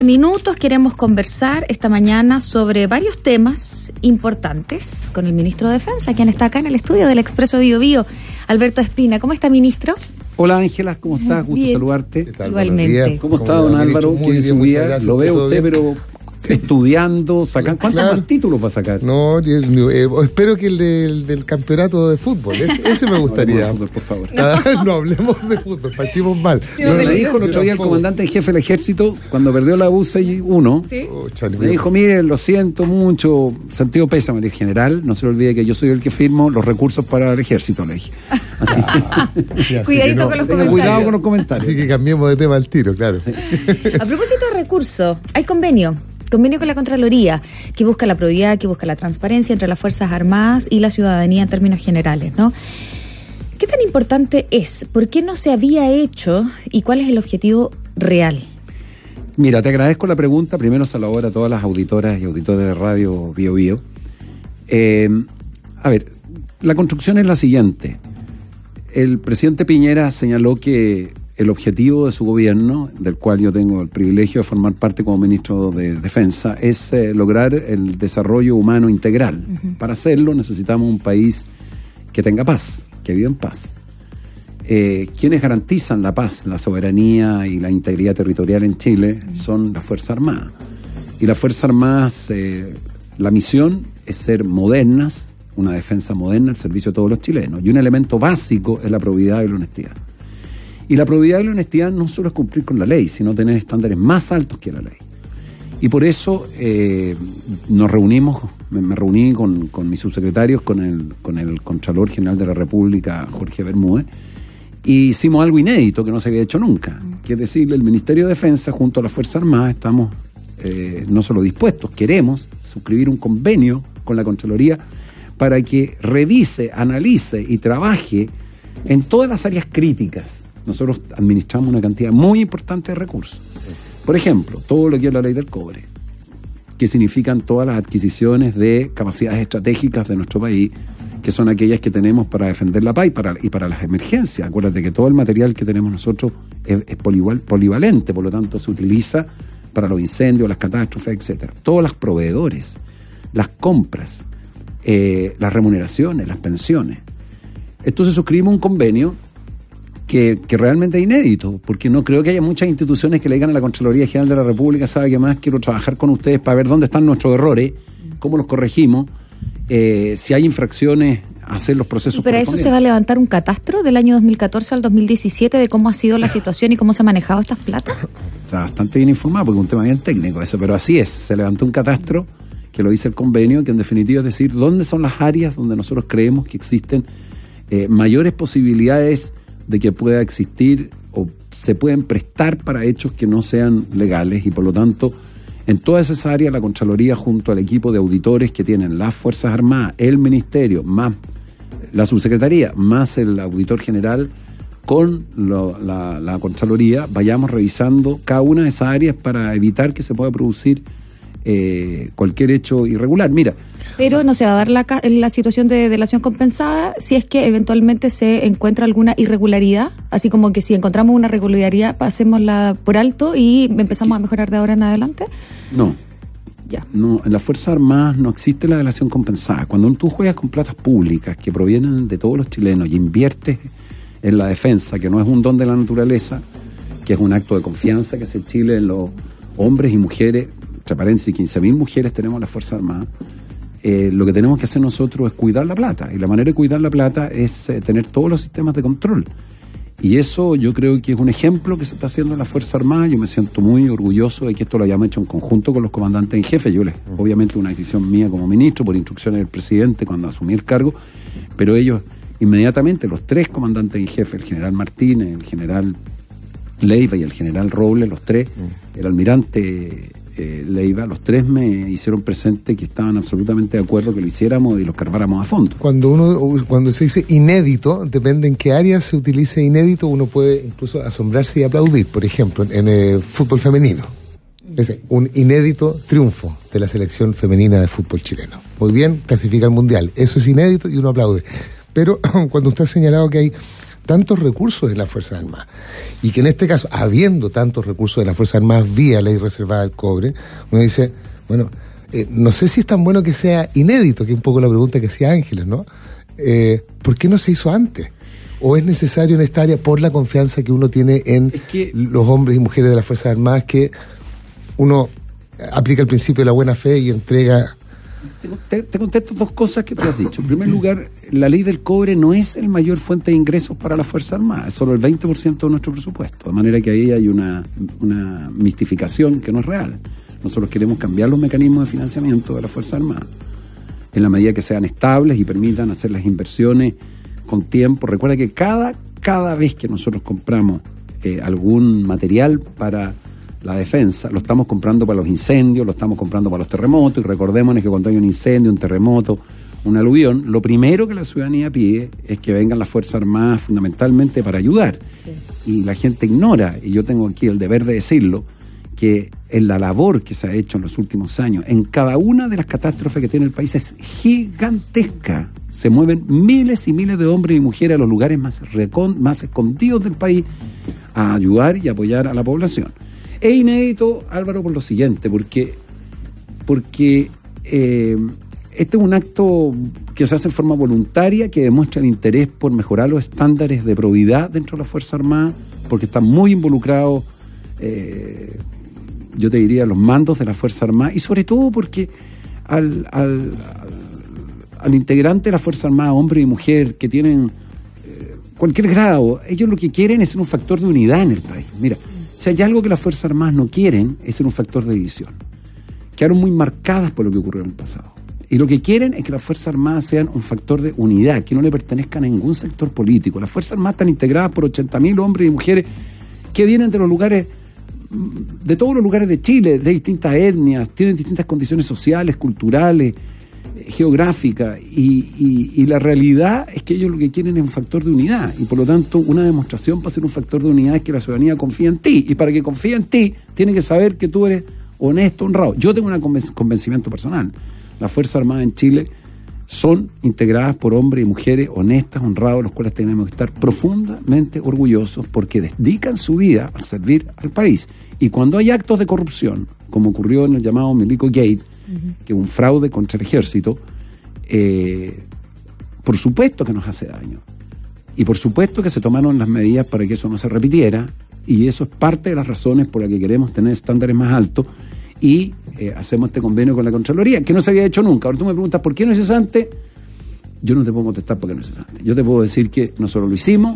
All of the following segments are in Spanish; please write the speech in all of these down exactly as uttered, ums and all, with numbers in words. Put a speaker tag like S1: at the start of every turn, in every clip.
S1: Minutos queremos conversar esta mañana sobre varios temas importantes con el ministro de Defensa, quien está acá en el estudio del Expreso Bio Bio, Alberto Espina. ¿Cómo está, ministro?
S2: Hola, Ángela, ¿cómo estás? Gusto
S1: Bien.
S2: saludarte.
S1: ¿Qué tal? Igualmente.
S2: ¿Cómo está, don Álvaro?
S3: Muy bien,
S2: su
S3: muchas
S2: vida?
S3: gracias.
S2: Lo veo usted,
S3: bien?
S2: pero estudiando, sacando. ¿Cuántos
S3: Claro.
S2: más títulos va a sacar?
S3: No, eh, espero que el del, del campeonato de fútbol, ese, ese me gustaría.
S2: No hablemos de fútbol, por favor.
S3: Ah, no hablemos de fútbol, partimos mal.
S1: Sí,
S2: No,
S1: me
S2: me dijo el otro día el comandante en jefe del ejército, cuando perdió la U seis uno,
S1: Sí.
S3: Oh, chale,
S2: me dijo, mire, lo siento mucho, sentido pésame, le dije, general, no se le olvide que yo soy el que firmo los recursos para el ejército, le dije. Así
S3: Sí, así
S1: Cuidadito
S3: que no,
S1: con los
S2: tenga
S1: comentarios.
S2: cuidado con los comentarios.
S3: Así que cambiemos de tema al tiro, claro.
S1: A propósito de recursos, hay convenio. Convenio con la Contraloría, que busca la probidad, que busca la transparencia entre las Fuerzas Armadas y la ciudadanía en términos generales, ¿no? ¿Qué tan importante es? ¿Por qué no se había hecho? ¿Y cuál es el objetivo real?
S2: Mira, te agradezco la pregunta. Primero saludo a todas las auditoras y auditores de Radio Bio Bio. Eh, a ver, la construcción es la siguiente. El presidente Piñera señaló que el objetivo de su gobierno, del cual yo tengo el privilegio de formar parte como ministro de Defensa, es eh, lograr el desarrollo humano integral. Uh-huh. Para hacerlo necesitamos un país que tenga paz, que viva en paz. Eh, quienes garantizan la paz, la soberanía y la integridad territorial en Chile son las Fuerzas Armadas. Y las Fuerzas Armadas, eh, la misión es ser modernas, una defensa moderna al servicio de todos los chilenos. Y un elemento básico es la probidad y la honestidad. Y la probidad y la honestidad no solo es cumplir con la ley, sino tener estándares más altos que la ley. Y por eso eh, nos reunimos, me, me reuní con, con mis subsecretarios, con el, con el Contralor General de la República, Jorge Bermúdez, y hicimos algo inédito que no se había hecho nunca. Que es decir, el Ministerio de Defensa junto a las Fuerzas Armadas estamos eh, no solo dispuestos, queremos suscribir un convenio con la Contraloría para que revise, analice y trabaje en todas las áreas críticas. Nosotros administramos una cantidad muy importante de recursos. Por ejemplo, todo lo que es la ley del cobre, que significan todas las adquisiciones de capacidades estratégicas de nuestro país, que son aquellas que tenemos para defender la paz y para, y para las emergencias. Acuérdate que todo el material que tenemos nosotros es, es polival, polivalente, por lo tanto se utiliza para los incendios, las catástrofes, etcétera. Todos los proveedores, las compras, eh, las remuneraciones, las pensiones. Entonces suscribimos un convenio Que, que realmente es inédito, porque no creo que haya muchas instituciones que le digan a la Contraloría General de la República, sabe que más quiero trabajar con ustedes para ver dónde están nuestros errores, cómo los corregimos, eh, si hay infracciones, hacer los procesos.
S1: ¿Y para eso se va a levantar un catastro del año dos mil catorce al dos mil diecisiete de cómo ha sido la situación y cómo se han manejado estas platas?
S2: Está bastante bien informado, porque es un tema bien técnico eso, pero así es, se levantó un catastro que lo dice el convenio, que en definitiva es decir, dónde son las áreas donde nosotros creemos que existen eh, mayores posibilidades de que pueda existir o se pueden prestar para hechos que no sean legales, y por lo tanto en todas esas áreas la Contraloría junto al equipo de auditores que tienen las Fuerzas Armadas, el Ministerio, más la Subsecretaría, más el Auditor General, con lo, la, la Contraloría, vayamos revisando cada una de esas áreas para evitar que se pueda producir eh, cualquier hecho irregular. Mira,
S1: pero no se va a dar la, la situación de delación compensada si es que eventualmente se encuentra alguna irregularidad, así como que si encontramos una irregularidad pasémosla por alto y empezamos a mejorar de ahora en adelante.
S2: No,
S1: ya.
S2: No, en las Fuerzas Armadas no existe la delación compensada. Cuando tú juegas con platas públicas que provienen de todos los chilenos y inviertes en la defensa, que no es un don de la naturaleza, que es un acto de confianza que hace Chile en los hombres y mujeres, entre paréntesis, quince mil mujeres tenemos en las Fuerzas Armadas. Eh, lo que tenemos que hacer nosotros es cuidar la plata, y la manera de cuidar la plata es eh, tener todos los sistemas de control, y eso yo creo que es un ejemplo que se está haciendo en la Fuerza Armada. Yo me siento muy orgulloso de que esto lo hayamos hecho en conjunto con los comandantes en jefe. Yo les, obviamente una decisión mía como ministro, por instrucciones del presidente cuando asumí el cargo, pero ellos inmediatamente, los tres comandantes en jefe, el general Martínez, el general Leiva y el general Robles, los tres, el almirante Eh, Leiva, los tres me hicieron presente que estaban absolutamente de acuerdo que lo hiciéramos y lo escarbáramos a fondo.
S3: Cuando uno, cuando se dice inédito, depende en qué área se utilice inédito, uno puede incluso asombrarse y aplaudir. Por ejemplo, en el fútbol femenino, es un inédito triunfo de la selección femenina de fútbol chileno. Muy bien, clasifica al mundial. Eso es inédito y uno aplaude. Pero cuando usted ha señalado que hay tantos recursos en las Fuerzas Armadas. Y que en este caso, habiendo tantos recursos en las Fuerzas Armadas vía ley reservada del cobre, uno dice, bueno, eh, no sé si es tan bueno que sea inédito, que es un poco la pregunta que hacía Ángeles, ¿no? Eh, ¿Por qué no se hizo antes? ¿O es necesario en esta área por la confianza que uno tiene en
S2: es que,
S3: los hombres y mujeres de las Fuerzas Armadas, que uno aplica el principio de la buena fe y entrega?
S2: Te, te contesto dos cosas que tú has dicho. En primer lugar, la ley del cobre no es el mayor fuente de ingresos para las Fuerzas Armadas, es solo el veinte por ciento de nuestro presupuesto, de manera que ahí hay una, una mistificación que no es real. Nosotros queremos cambiar los mecanismos de financiamiento de las Fuerzas Armadas, en la medida que sean estables y permitan hacer las inversiones con tiempo. Recuerda que cada, cada vez que nosotros compramos eh, algún material para la defensa, lo estamos comprando para los incendios, lo estamos comprando para los terremotos, y recordémonos que cuando hay un incendio, un terremoto, un aluvión, lo primero que la ciudadanía pide es que vengan las Fuerzas Armadas fundamentalmente para ayudar. Sí. Y la gente ignora, y yo tengo aquí el deber de decirlo, que en la labor que se ha hecho en los últimos años, en cada una de las catástrofes que tiene el país, es gigantesca. Se mueven miles y miles de hombres y mujeres a los lugares más, recon- más escondidos del país a ayudar y apoyar a la población. Es inédito, Álvaro, por lo siguiente, porque, porque eh, este es un acto que se hace en forma voluntaria, que demuestra el interés por mejorar los estándares de probidad dentro de las Fuerzas Armadas, porque están muy involucrados, eh, yo te diría, los mandos de las Fuerzas Armadas, y sobre todo porque al, al, al, al integrante de las Fuerzas Armadas, hombre y mujer, que tienen eh, cualquier grado, ellos lo que quieren es ser un factor de unidad en el país. Mira, si hay algo que las Fuerzas Armadas no quieren, es ser un factor de división. Quedaron muy marcadas por lo que ocurrió en el pasado. Y lo que quieren es que las Fuerzas Armadas sean un factor de unidad, que no le pertenezcan a ningún sector político. Las Fuerzas Armadas están integradas por ochenta mil hombres y mujeres que vienen de los lugares, de todos los lugares de Chile, de distintas etnias, tienen distintas condiciones sociales, culturales, geográfica, y, y, y la realidad es que ellos lo que quieren es un factor de unidad, y por lo tanto una demostración para ser un factor de unidad es que la ciudadanía confía en ti, y para que confíe en ti tiene que saber que tú eres honesto, honrado. Yo tengo un convenc- convencimiento personal: las Fuerzas Armadas en Chile son integradas por hombres y mujeres honestas, honrados, los cuales tenemos que estar profundamente orgullosos porque dedican su vida a servir al país. Y cuando hay actos de corrupción, como ocurrió en el llamado Milico Gate, que es un fraude contra el ejército, eh, por supuesto que nos hace daño. Y por supuesto que se tomaron las medidas para que eso no se repitiera, y eso es parte de las razones por las que queremos tener estándares más altos, y eh, hacemos este convenio con la Contraloría, que no se había hecho nunca. Ahora tú me preguntas, ¿por qué no es cesante? Yo no te puedo contestar por qué no es cesante. Yo te puedo decir que nosotros lo hicimos,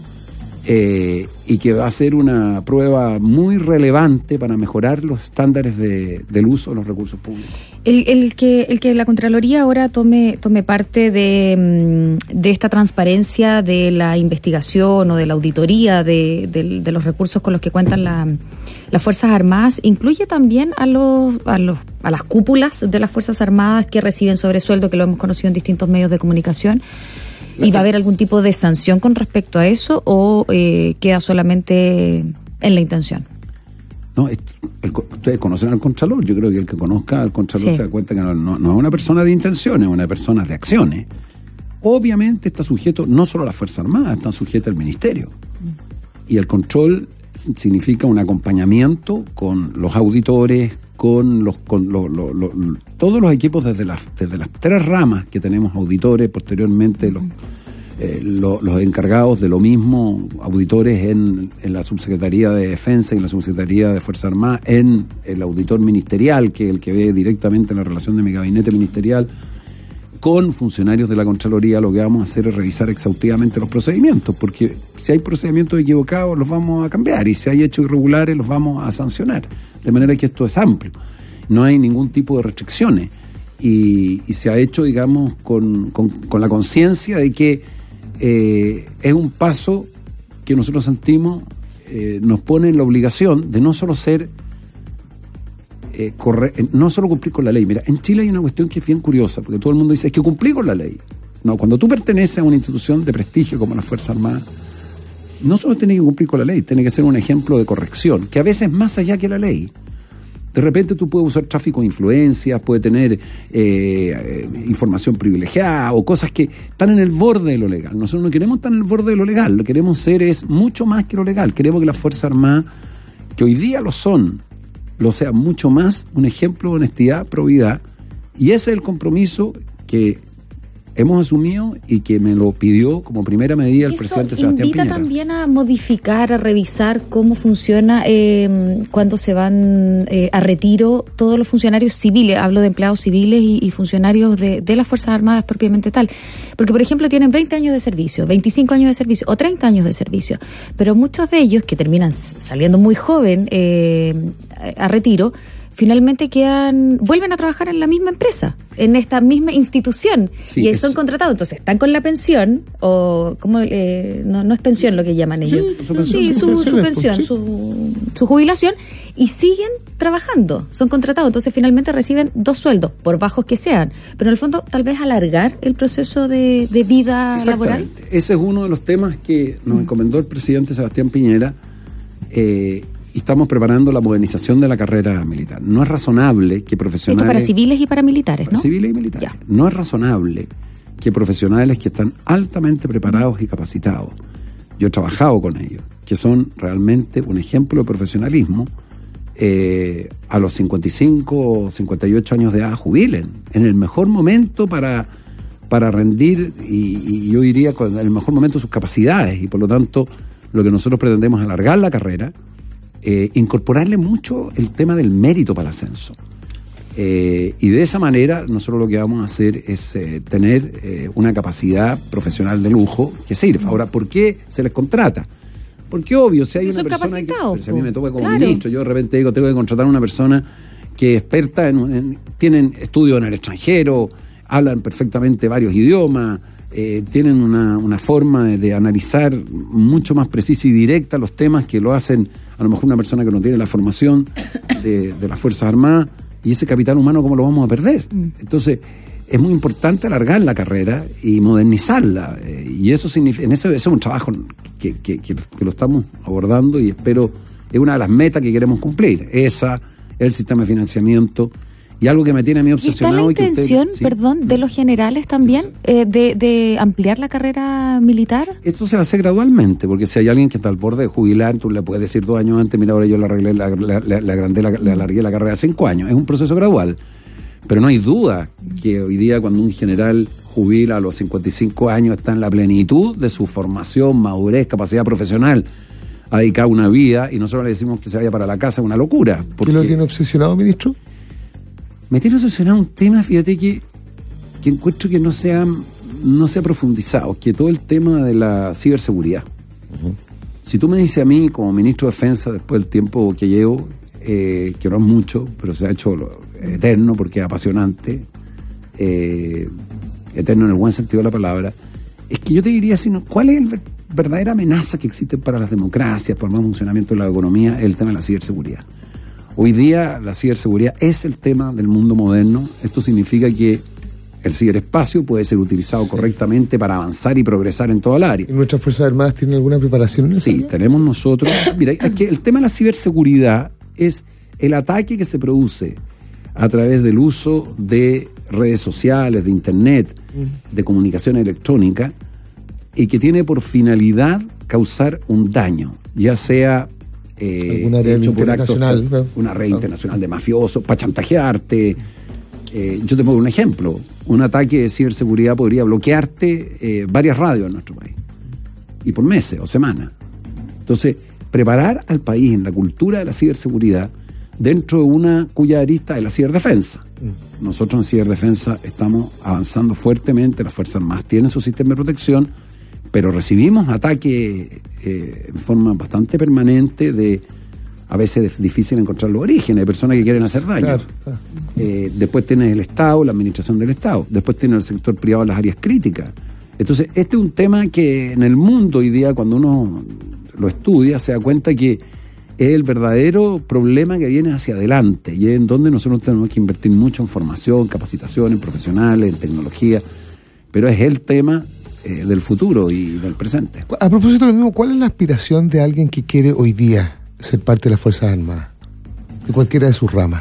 S2: Eh, y que va a ser una prueba muy relevante para mejorar los estándares de, del uso de los recursos públicos.
S1: El, el que el que la Contraloría ahora tome tome parte de, de esta transparencia de la investigación o de la auditoría de, de, de los recursos con los que cuentan la, las Fuerzas Armadas, incluye también a los, a los a las cúpulas de las Fuerzas Armadas que reciben sobresueldo, que lo hemos conocido en distintos medios de comunicación. ¿Y va a haber algún tipo de sanción con respecto a eso, o eh, queda solamente en la intención?
S2: No, el, el, ustedes conocen al Contralor. Yo creo que el que conozca al Contralor sí se da cuenta que no, no, no es una persona de intenciones, es una persona de acciones. Obviamente está sujeto no solo a las Fuerzas Armadas, está sujeto al Ministerio. Mm. Y el control significa un acompañamiento con los auditores, con los con lo, lo, lo, todos los equipos desde las desde las tres ramas que tenemos, auditores, posteriormente los eh, lo, los encargados de lo mismo, auditores en, en la Subsecretaría de Defensa y en la Subsecretaría de Fuerzas Armadas, en el auditor ministerial, que es el que ve directamente la relación de mi gabinete ministerial con funcionarios de la Contraloría. Lo que vamos a hacer es revisar exhaustivamente los procedimientos, porque si hay procedimientos equivocados los vamos a cambiar, y si hay hechos irregulares los vamos a sancionar. De manera que esto es amplio, no hay ningún tipo de restricciones, y, y se ha hecho, digamos, con, con, con la conciencia de que eh, es un paso que nosotros sentimos eh, nos pone en la obligación de no solo ser eh, corre, no solo cumplir con la ley. Mira, en Chile hay una cuestión que es bien curiosa, porque todo el mundo dice, es que cumplí con la ley. No, cuando tú perteneces a una institución de prestigio como la Fuerza Armada, no solo tiene que cumplir con la ley, tiene que ser un ejemplo de corrección, que a veces más allá que la ley. De repente tú puedes usar tráfico de influencias, puedes tener eh, eh, información privilegiada o cosas que están en el borde de lo legal. Nosotros no queremos estar en el borde de lo legal, lo que queremos ser es mucho más que lo legal. Queremos que las Fuerzas Armadas, que hoy día lo son, lo sean mucho más, un ejemplo de honestidad, probidad, y ese es el compromiso que hemos asumido y que me lo pidió como primera medida el presidente Sebastián Piñera.
S1: Invita también a modificar, a revisar cómo funciona eh, cuando se van eh, a retiro todos los funcionarios civiles, hablo de empleados civiles y, y funcionarios de, de las Fuerzas Armadas propiamente tal. Porque, por ejemplo, tienen veinte años de servicio, veinticinco años de servicio o treinta años de servicio, pero muchos de ellos que terminan saliendo muy joven eh, a retiro, finalmente quedan, vuelven a trabajar en la misma empresa, en esta misma institución, sí, y son contratados, entonces están con la pensión, o como eh, no, no es pensión lo que llaman ellos,
S3: sí, su pensión,
S1: sí,
S3: su,
S1: su, su pensión,
S3: sí.
S1: su, su jubilación, y siguen trabajando, son contratados, entonces finalmente reciben dos sueldos, por bajos que sean, pero en el fondo tal vez alargar el proceso de, de vida laboral.
S2: Ese es uno de los temas que nos encomendó el presidente Sebastián Piñera, eh, y estamos preparando la modernización de la carrera militar. No es razonable que profesionales...
S1: Esto para civiles y para militares,
S2: para
S1: ¿no?
S2: civiles y militares.
S1: Ya.
S2: No es razonable que profesionales que están altamente preparados y capacitados, yo he trabajado con ellos, que son realmente un ejemplo de profesionalismo, eh, a los cincuenta y cinco o cincuenta y ocho años de edad jubilen, en el mejor momento para, para rendir, y, y yo diría en el mejor momento sus capacidades, y por lo tanto lo que nosotros pretendemos es alargar la carrera, Eh, incorporarle mucho el tema del mérito para el ascenso. Eh, y de esa manera nosotros lo que vamos a hacer es eh, tener eh, una capacidad profesional de lujo que sirva. Ahora, ¿por qué se les contrata? Porque obvio, si hay una persona que, si a mí me toca como claro. ministro, yo de repente digo, tengo que contratar a una persona que es experta, en, en, tienen estudios en el extranjero, hablan perfectamente varios idiomas, Eh, tienen una, una forma de, de analizar mucho más precisa y directa los temas que lo hacen a lo mejor una persona que no tiene la formación de, de las Fuerzas Armadas, y ese capital humano ¿cómo lo vamos a perder? Entonces es muy importante alargar la carrera y modernizarla, eh, y eso significa, en eso, eso es un trabajo que, que, que, que lo estamos abordando, y espero, es una de las metas que queremos cumplir, esa, el sistema de financiamiento. Y algo que me tiene a mí obsesionado.
S1: ¿Y está la intención,
S2: usted, sí,
S1: perdón, de los generales también, eh, de, de ampliar la carrera militar?
S2: Esto se va a hacer gradualmente, porque si hay alguien que está al borde de jubilar, tú le puedes decir dos años antes, mira, ahora yo le arreglé, la, la, la, la, agrandé, la, le alargué la carrera a cinco años. Es un proceso gradual. Pero no hay duda que hoy día cuando un general jubila a los cincuenta y cinco años está en la plenitud de su formación, madurez, capacidad profesional, ha dedicado una vida, y nosotros le decimos que se vaya para la casa, es una locura.
S3: ¿Qué lo tiene obsesionado, ministro?
S2: Me tiene obsesionado un tema, fíjate, que, que encuentro que no se ha, no se ha profundizado, que todo el tema de la ciberseguridad. Uh-huh. Si tú me dices a mí, como ministro de Defensa, después del tiempo que llevo, eh, que no es mucho, pero se ha hecho eterno porque es apasionante, eh, eterno en el buen sentido de la palabra, es que yo te diría, sino, ¿cuál es la verdadera amenaza que existe para las democracias, para el buen funcionamiento de la economía? El tema de la ciberseguridad. Hoy día la ciberseguridad es el tema del mundo moderno. Esto significa que el ciberespacio puede ser utilizado sí. correctamente para avanzar y progresar en toda el área.
S3: ¿Y nuestras Fuerzas Armadas tienen alguna preparación en eso?
S2: Sí, tenemos nosotros... Mira, es que el tema de la ciberseguridad es el ataque que se produce a través del uso de redes sociales, de internet, de comunicación electrónica, y que tiene por finalidad causar un daño, ya sea... Eh,
S3: alguna red internacional,
S2: actos, ¿no? Una red internacional de mafiosos para chantajearte. Eh, yo te pongo un ejemplo: un ataque de ciberseguridad podría bloquearte eh, varias radios en nuestro país, y por meses o semanas. Entonces, preparar al país en la cultura de la ciberseguridad dentro de una cuya arista es la ciberdefensa. Mm. Nosotros en ciberdefensa estamos avanzando fuertemente, las Fuerzas Armadas tienen su sistema de protección, pero recibimos ataques eh, en forma bastante permanente, de a veces es difícil encontrar los orígenes, de personas que quieren hacer daño. Claro, claro. Eh, después tienes el Estado, la administración del Estado, después tienes el sector privado en las áreas críticas. Entonces, este es un tema que en el mundo hoy día, cuando uno lo estudia, se da cuenta que es el verdadero problema que viene hacia adelante, y es en donde nosotros tenemos que invertir mucho en formación, capacitación, en profesionales, en tecnología, pero es el tema Eh, del futuro y del presente.
S3: A propósito de lo mismo, ¿cuál es la aspiración de alguien que quiere hoy día ser parte de las Fuerzas Armadas? de cualquiera de sus ramas.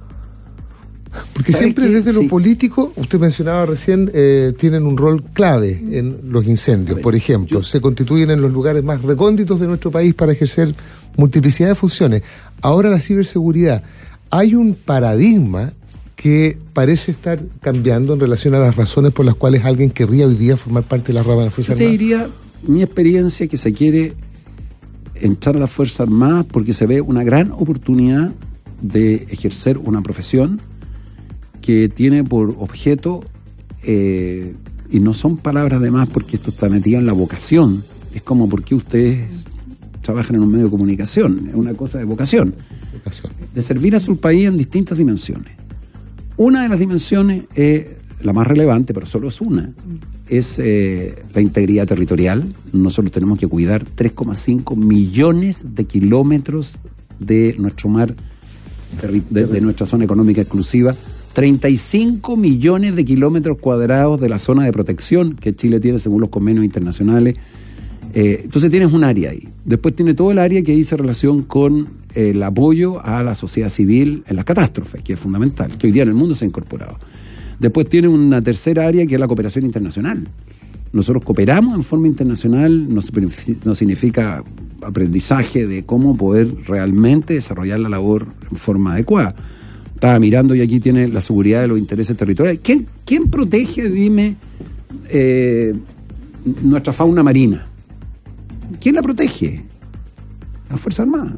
S3: Porque siempre
S2: que,
S3: desde
S2: sí.
S3: lo político, usted mencionaba recién, eh, tienen un rol clave en los incendios,
S2: ver,
S3: por ejemplo.
S2: yo...
S3: Se constituyen en los lugares más recónditos de nuestro país para ejercer multiplicidad de funciones. Ahora la ciberseguridad. Hay un paradigma que parece estar cambiando en relación a las razones por las cuales alguien querría hoy día formar parte de la rama de la Fuerza
S2: Yo te
S3: Armada.
S2: diría, mi experiencia, que se quiere entrar a las Fuerzas Armadas porque se ve una gran oportunidad de ejercer una profesión que tiene por objeto, eh, y no son palabras de más porque esto está metido en la vocación, es como porque ustedes trabajan en un medio de comunicación, es una cosa de vocación, de servir a su país en distintas dimensiones. Una de las dimensiones es la más relevante, pero solo es una, es eh, la integridad territorial. Nosotros tenemos que cuidar tres coma cinco millones de kilómetros de nuestro mar, de, de nuestra zona económica exclusiva, treinta y cinco millones de kilómetros cuadrados de la zona de protección que Chile tiene según los convenios internacionales. Eh, entonces tienes un área ahí. Después tiene todo el área que dice relación con eh, el apoyo a la sociedad civil en las catástrofes, que es fundamental, que hoy día en el mundo se ha incorporado. Después tiene una tercera área que es la cooperación internacional. Nosotros cooperamos en forma internacional, no, no significa aprendizaje de cómo poder realmente desarrollar la labor en forma adecuada. Estaba mirando y aquí tiene la seguridad de los intereses territoriales. ¿Quién, quién protege, dime, eh, nuestra fauna marina? ¿Quién la protege? La Fuerza Armada.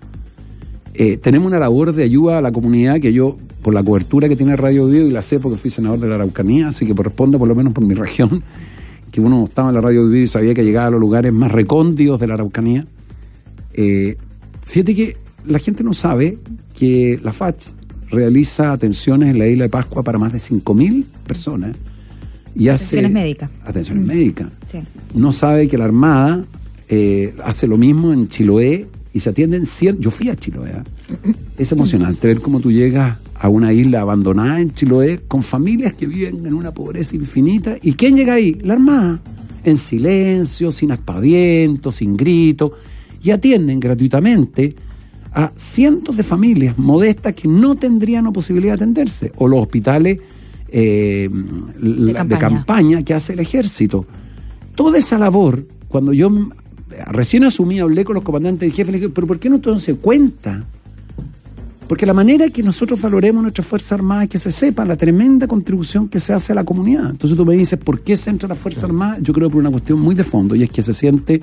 S2: Eh, tenemos una labor de ayuda a la comunidad que yo, por la cobertura que tiene Radio Vivo, y la sé porque fui senador de la Araucanía, así que corresponde por lo menos por mi región, que uno estaba en la Radio Vivo y sabía que llegaba a los lugares más recónditos de la Araucanía. Eh, fíjate que la gente no sabe que la F A C realiza atenciones en la isla de Pascua para más de cinco mil personas. Y
S1: atenciones
S2: hace,
S1: médicas.
S2: Atenciones
S1: Mm.
S2: médicas.
S1: Sí.
S2: No sabe que la Armada eh, hace lo mismo en Chiloé y se atienden cien. Yo fui a Chiloé. ¿eh? Es emocionante ver cómo tú llegas a una isla abandonada en Chiloé con familias que viven en una pobreza infinita. ¿Y quién llega ahí? La Armada. En silencio, sin aspavientos, sin gritos. Y atienden gratuitamente a cientos de familias modestas que no tendrían la posibilidad de atenderse. O los hospitales eh, de, campaña. de campaña que hace el ejército. Toda esa labor, cuando yo recién asumí, hablé con los comandantes y jefes, le dije, pero ¿por qué no todo se cuenta? Porque la manera que nosotros valoremos nuestra Fuerza Armada es que se sepa la tremenda contribución que se hace a la comunidad. Entonces tú me dices, ¿por qué se entra la Fuerza Armada? Yo creo por una cuestión muy de fondo, y es que se siente...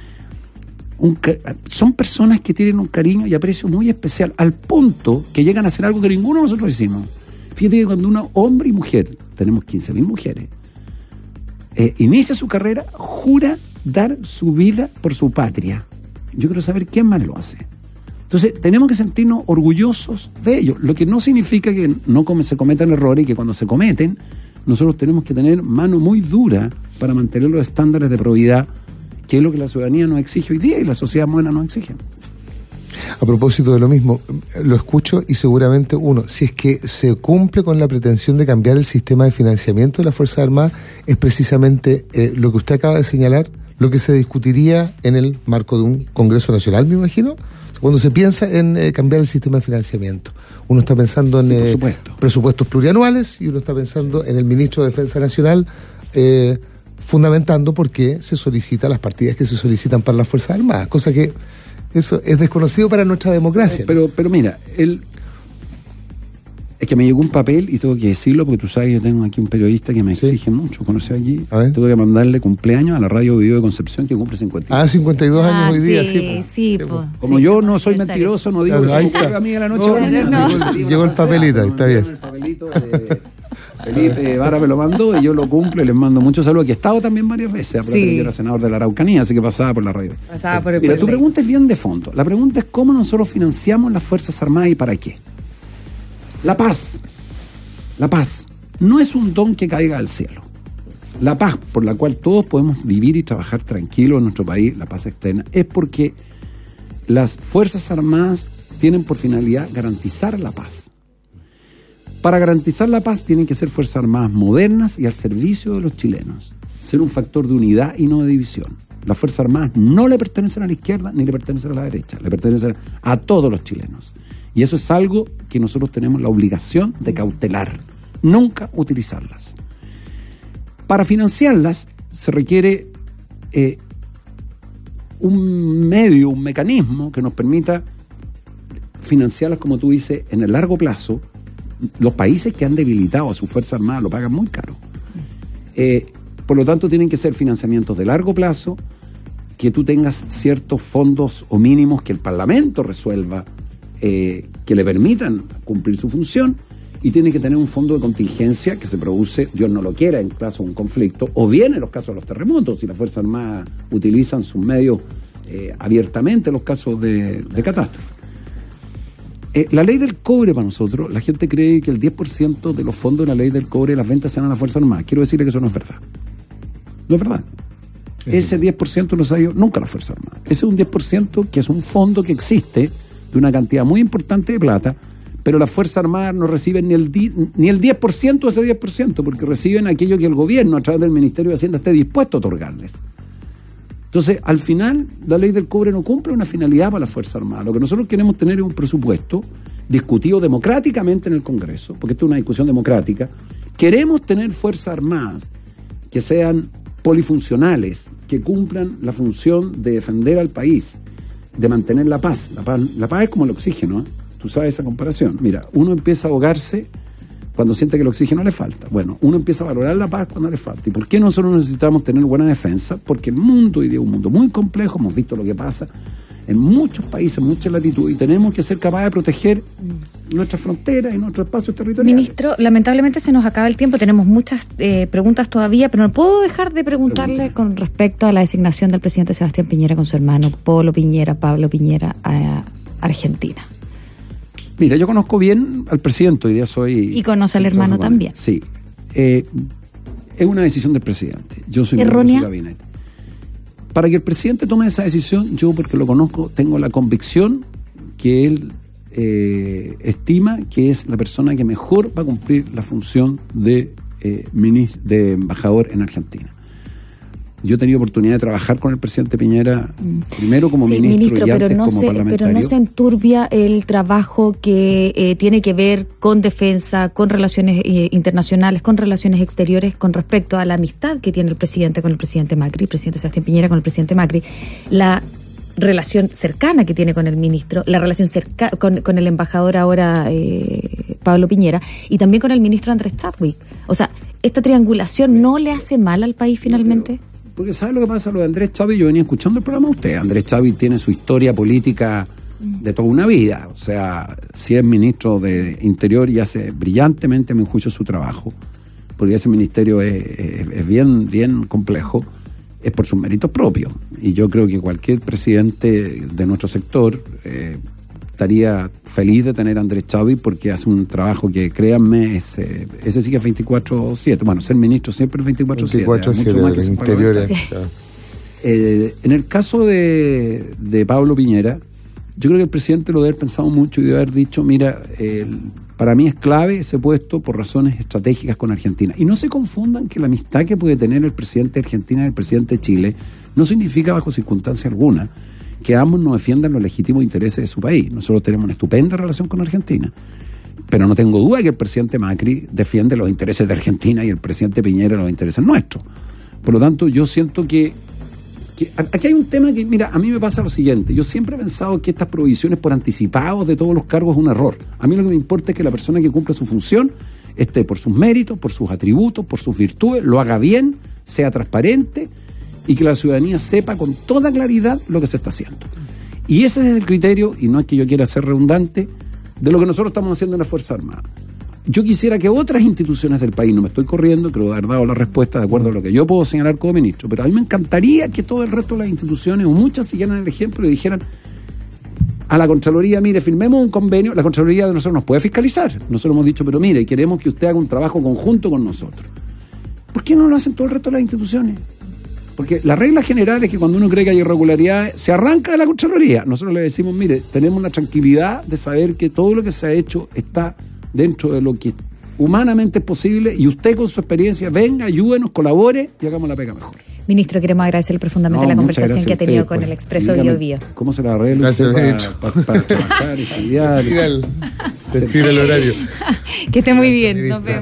S2: Un, son personas que tienen un cariño y aprecio muy especial, al punto que llegan a hacer algo que ninguno de nosotros hicimos. Fíjate que cuando un hombre y mujer, tenemos quince mil mujeres, eh, inicia su carrera, jura dar su vida por su patria. Yo quiero saber quién más lo hace. Entonces, tenemos que sentirnos orgullosos de ellos, lo que no significa que no se cometan errores y que cuando se cometen, nosotros tenemos que tener mano muy dura para mantener los estándares de probidad, que es lo que la ciudadanía nos exige hoy día y la sociedad moderna nos exige.
S3: A propósito de lo mismo, lo escucho y seguramente uno, si es que se cumple con la pretensión de cambiar el sistema de financiamiento de las Fuerzas Armadas, es precisamente eh, lo que usted acaba de señalar, lo que se discutiría en el marco de un Congreso Nacional, me imagino, cuando se piensa en eh, cambiar el sistema de financiamiento. Uno está pensando en
S2: sí,
S3: eh, presupuestos plurianuales y uno está pensando en el ministro de Defensa Nacional, eh, fundamentando por qué se solicita las partidas que se solicitan para las Fuerzas Armadas, cosa que eso es desconocido para nuestra democracia.
S2: Eh, pero, pero mira, el, es que me llegó un papel y tengo que decirlo porque tú sabes que yo tengo aquí un periodista que me exige ¿Sí? mucho conocer aquí. Tengo que mandarle cumpleaños a la Radio Vivo de Concepción que cumple cincuenta y dos.
S3: Ah, cincuenta y dos
S1: ah,
S3: años hoy
S1: sí,
S3: día, sí.
S1: Po. sí po.
S2: Po. Como
S1: sí,
S2: yo
S1: po.
S2: no soy mentiroso, no digo
S3: claro,
S2: que se a mí de la noche
S3: no,
S2: a la mañana.
S3: No, llegó, llegó el papelito, está bien.
S2: El papelito de Felipe Vara me lo mandó y yo lo cumplo y les mando muchos saludos. Que he estado también varias veces, aparte sí. que yo era senador de la Araucanía, así que pasaba por la radio.
S1: Pasaba por el
S2: Mira,
S1: por
S2: tu
S1: ley.
S2: pregunta es bien de fondo. La pregunta es cómo nosotros financiamos las Fuerzas Armadas y para qué. La paz. La paz no es un don que caiga del cielo. La paz por la cual todos podemos vivir y trabajar tranquilos en nuestro país, la paz externa, es porque las Fuerzas Armadas tienen por finalidad garantizar la paz. Para garantizar la paz tienen que ser Fuerzas Armadas modernas y al servicio de los chilenos. Ser un factor de unidad y no de división. Las Fuerzas Armadas no le pertenecen a la izquierda ni le pertenecen a la derecha. Le pertenecen a todos los chilenos. Y eso es algo que nosotros tenemos la obligación de cautelar, nunca utilizarlas. Para financiarlas se requiere eh, un medio, un mecanismo que nos permita financiarlas, como tú dices, en el largo plazo. Los países que han debilitado a su Fuerza Armada lo pagan muy caro. Eh, por lo tanto, tienen que ser financiamientos de largo plazo, que tú tengas ciertos fondos o mínimos que el Parlamento resuelva, eh, que le permitan cumplir su función, y tiene que tener un fondo de contingencia que se produce, Dios no lo quiera, en caso de un conflicto, o bien en los casos de los terremotos, si las Fuerzas Armadas utilizan sus medios eh, abiertamente en los casos de, de catástrofe. Eh, la ley del cobre para nosotros, la gente cree que el diez por ciento de los fondos de la ley del cobre, las ventas se dan a las Fuerzas Armadas. Quiero decirle que eso no es verdad. No es verdad. Ese diez por ciento no se ha ido nunca a las Fuerzas Armadas. Ese es un diez por ciento que es un fondo que existe de una cantidad muy importante de plata, pero las Fuerzas Armadas no reciben ni el, di, ni el diez por ciento de ese diez por ciento, porque reciben aquello que el gobierno, a través del Ministerio de Hacienda, esté dispuesto a otorgarles. Entonces, al final, la ley del cobre no cumple una finalidad para las Fuerzas Armadas. Lo que nosotros queremos tener es un presupuesto discutido democráticamente en el Congreso, porque esto es una discusión democrática. Queremos tener Fuerzas Armadas que sean polifuncionales, que cumplan la función de defender al país, de mantener la paz. La paz, la paz es como el oxígeno, ¿eh? Tú sabes esa comparación. Mira, uno empieza a ahogarse cuando siente que el oxígeno le falta. Bueno, uno empieza a valorar la paz cuando le falta. ¿Y por qué nosotros necesitamos tener buena defensa? Porque el mundo hoy día es un mundo muy complejo, hemos visto lo que pasa en muchos países, en muchas latitudes, y tenemos que ser capaces de proteger nuestras fronteras y nuestros espacios territoriales.
S1: Ministro, lamentablemente se nos acaba el tiempo, tenemos muchas eh, preguntas todavía, pero no puedo dejar de preguntarle Pregunta. con respecto a la designación del presidente Sebastián Piñera con su hermano Polo Piñera, Pablo Piñera, a Argentina.
S2: Mira, yo conozco bien al presidente, hoy día soy...
S1: Y conoce al hermano también.
S2: Sí. Eh, es una decisión del presidente. Yo soy
S1: ¿Errónea?
S2: miembro de su gabinete. Para que el presidente tome esa decisión, yo, porque lo conozco, tengo la convicción que él eh, estima que es la persona que mejor va a cumplir la función de, eh, ministro, de embajador en Argentina. Yo he tenido oportunidad de trabajar con el presidente Piñera, primero como
S1: sí,
S2: ministro,
S1: ministro,
S2: y antes
S1: pero no
S2: como
S1: se,
S2: parlamentario.
S1: Pero no se enturbia el trabajo que eh, tiene que ver con defensa, con relaciones eh, internacionales, con relaciones exteriores, con respecto a la amistad que tiene el presidente con el presidente Macri, el presidente Sebastián Piñera con el presidente Macri, la relación cercana que tiene con el ministro, la relación cerca, con, con el embajador ahora eh, Pablo Piñera, y también con el ministro Andrés Chadwick. O sea, ¿esta triangulación no le hace mal al país finalmente?
S2: Porque ¿sabe lo que pasa? Lo de Andrés Chávez, yo venía escuchando el programa de usted. Andrés Chávez tiene su historia política de toda una vida. O sea, si es ministro de Interior y hace brillantemente, me juicio, su trabajo, porque ese ministerio es, es, es bien, bien complejo, es por sus méritos propios. Y yo creo que cualquier presidente de nuestro sector eh, estaría feliz de tener a Andrés Chávez, porque hace un trabajo que, créanme, es, eh, ese sí que es veinticuatro siete. Bueno, ser ministro siempre es veinticuatro siete. mucho más que ser
S3: interiores.
S2: Sí. Eh, en el caso de, de Pablo Piñera, yo creo que el presidente lo debe haber pensado mucho y debe haber dicho, mira, eh, para mí es clave ese puesto por razones estratégicas con Argentina. Y no se confundan que la amistad que puede tener el presidente de Argentina y el presidente de Chile no significa bajo circunstancia alguna que ambos no defiendan los legítimos intereses de su país. Nosotros tenemos una estupenda relación con Argentina, pero no tengo duda que el presidente Macri defiende los intereses de Argentina y el presidente Piñera los intereses nuestros. Por lo tanto, yo siento que, que aquí hay un tema que, mira, a mí me pasa lo siguiente. Yo siempre he pensado que estas prohibiciones por anticipados de todos los cargos es un error. A mí lo que me importa es que la persona que cumple su función esté por sus méritos, por sus atributos, por sus virtudes, lo haga bien, sea transparente, y que la ciudadanía sepa con toda claridad lo que se está haciendo. Y ese es el criterio, y no es que yo quiera ser redundante, de lo que nosotros estamos haciendo en la Fuerza Armada. Yo quisiera que otras instituciones del país, no me estoy corriendo, creo haber dado la respuesta de acuerdo a lo que yo puedo señalar como ministro, pero a mí me encantaría que todo el resto de las instituciones, o muchas, siguieran el ejemplo y dijeran a la Contraloría, mire, firmemos un convenio. La Contraloría de nosotros nos puede fiscalizar. Nosotros hemos dicho, pero mire, queremos que usted haga un trabajo conjunto con nosotros. ¿Por qué no lo hacen todo el resto de las instituciones? Porque la regla general es que cuando uno cree que hay irregularidades, se arranca de la Contraloría. Nosotros le decimos, mire, tenemos la tranquilidad de saber que todo lo que se ha hecho está dentro de lo que humanamente es posible, y usted con su experiencia venga, ayúdenos, colabore y hagamos la pega mejor.
S1: Ministro, queremos agradecerle profundamente
S2: No,
S1: la
S2: muchas
S1: conversación
S2: gracias
S1: que ha
S2: a
S1: tenido
S2: usted,
S1: con
S2: pues.
S1: el Expreso
S2: Dígame,
S1: Bio Bio.
S2: ¿Cómo se la arregla
S3: Gracias,
S2: usted
S3: ministro.
S2: para, para, para trabajar, estudiar?
S3: Se tira el, se tira el horario.
S1: Que esté muy
S3: Gracias,
S1: bien. Nos
S3: ministra.
S1: vemos.